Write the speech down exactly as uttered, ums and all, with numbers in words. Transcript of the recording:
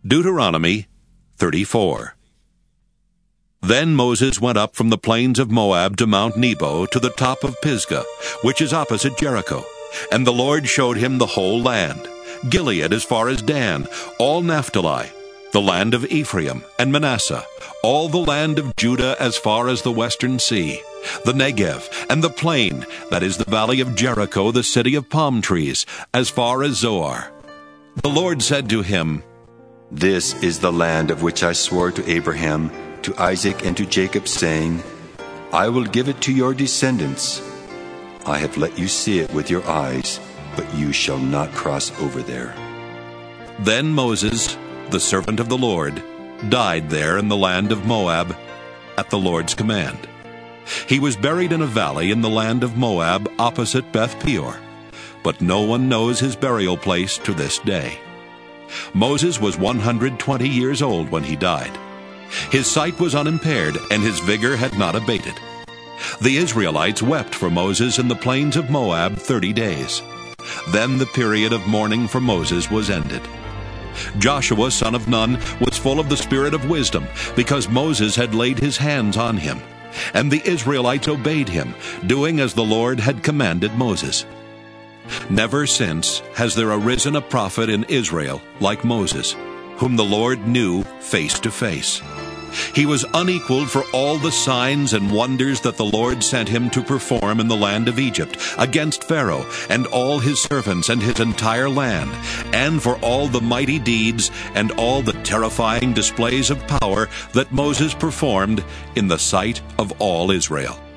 Deuteronomy thirty-four. Then Moses went up from the plains of Moab to Mount Nebo to the top of Pisgah, which is opposite Jericho. And the Lord showed him the whole land, Gilead as far as Dan, all Naphtali, the land of Ephraim and Manasseh, all the land of Judah as far as the western sea, the Negev and the plain, that is the valley of Jericho, the city of palm trees, as far as Zoar. The Lord said to him, This is the land of which I swore to Abraham, to Isaac, and to Jacob, saying, I will give it to your descendants. I have let you see it with your eyes, but you shall not cross over there. Then Moses, the servant of the Lord, died there in the land of Moab at the Lord's command. He was buried in a valley in the land of Moab opposite Beth Peor, but no one knows his burial place to this day. Moses was one hundred twenty years old when he died. His sight was unimpaired, and his vigor had not abated. The Israelites wept for Moses in the plains of Moab thirty days. Then the period of mourning for Moses was ended. Joshua, son of Nun, was full of the spirit of wisdom, because Moses had laid his hands on him. And the Israelites obeyed him, doing as the Lord had commanded Moses. Never since has there arisen a prophet in Israel like Moses, whom the Lord knew face to face. He was unequaled for all the signs and wonders that the Lord sent him to perform in the land of Egypt, against Pharaoh and all his servants and his entire land, and for all the mighty deeds and all the terrifying displays of power that Moses performed in the sight of all Israel.